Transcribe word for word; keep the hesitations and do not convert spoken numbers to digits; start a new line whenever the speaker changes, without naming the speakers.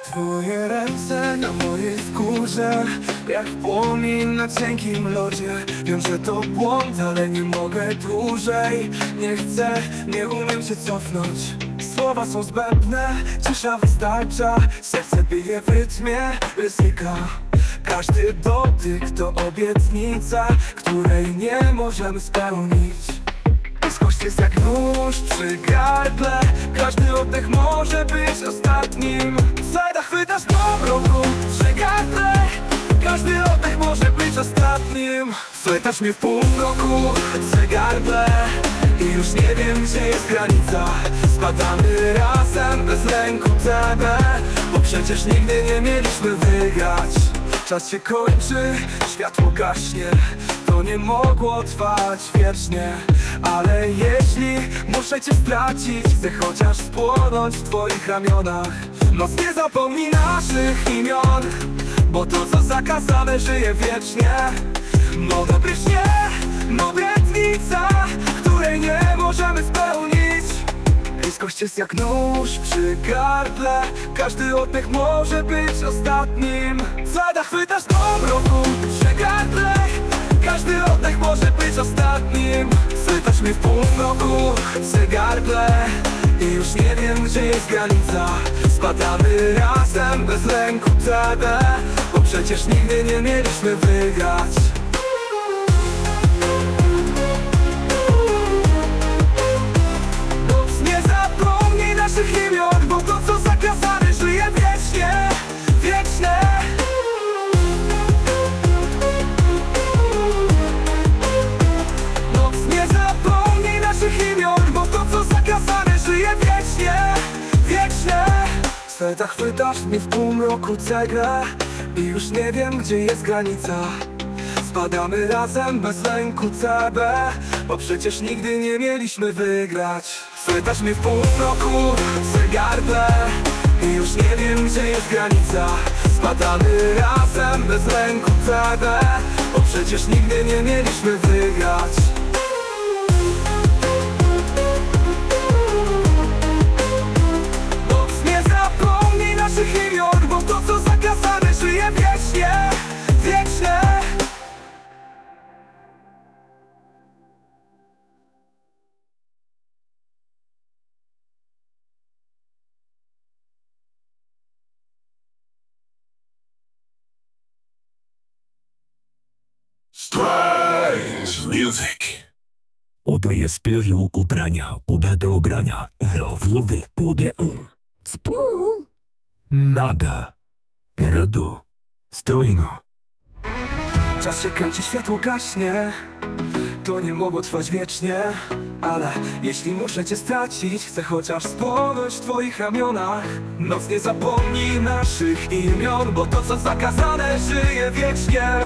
Twoje ręce na mojej skórze, jak płomień na cienkim lodzie. Wiem, że to błąd, ale nie mogę dłużej. Nie chcę, nie umiem się cofnąć. Słowa są zbędne, cisza wystarcza. Serce bije w rytmie ryzyka. Każdy dotyk to obietnica, której nie możemy spełnić. Bliskość jest jak nóż przy gardle. Każdy oddech może być ostatnim. Zajda chwytasz po mroku przy gardle. Każdy oddech może być ostatnim. Chwytasz mnie w półmroku przy gardle. I już nie wiem, gdzie jest granica. Spadamy razem bez lęku tebe, bo przecież nigdy nie mieliśmy wygrać. Czas się kończy, światło gaśnie. To nie mogło trwać wiecznie. Ale jeśli muszę cię stracić, chcę chociaż spłonąć w twoich ramionach. Noc nie zapomni naszych imion, bo to co zakazane żyje wiecznie. No dobry śnie, no obietnica, której nie możemy spełnić. Bliskość jest jak nóż przy gardle. Każdy oddech może być ostatnim. Zada chwytasz po mroku przy gardle. Każdy oddech może być ostatnim. Chwytasz mnie w półmroku przy gardle. I już nie wiem, gdzie jest granica. Spadamy razem bez lęku tebe, bo przecież nigdy nie mieliśmy wygrać. Naszych imion, bo to co zakazane żyje wiecznie, wieczne. Noc nie zapomnij naszych imion, bo to co zakazane żyje wiecznie, wieczne. Sweta chwytasz mnie w półmroku cegle. I już nie wiem, gdzie jest granica. Spadamy razem bez lęku tebe, bo przecież nigdy nie mieliśmy wygrać. Chwytasz mnie w półmroku przy gardle. I już nie wiem, gdzie jest granica. Spadamy razem bez lęku tebe, bo przecież nigdy nie mieliśmy wygrać. Noc nie zapomnij naszych imion, bo to co zakazane żyje wiecznie, wieczne.
Strange music.
Udaję spielu ubrania, uda do ubrania. Rowlowy udę. Spół. Nada. Rodu. Stójno.
Czas się kręci, światło gaśnie. To nie mogło trwać wiecznie. Ale jeśli muszę cię stracić, chcę chociaż spłonąć w twoich ramionach. Noc nie zapomnij naszych imion, bo to co zakazane żyje wiecznie.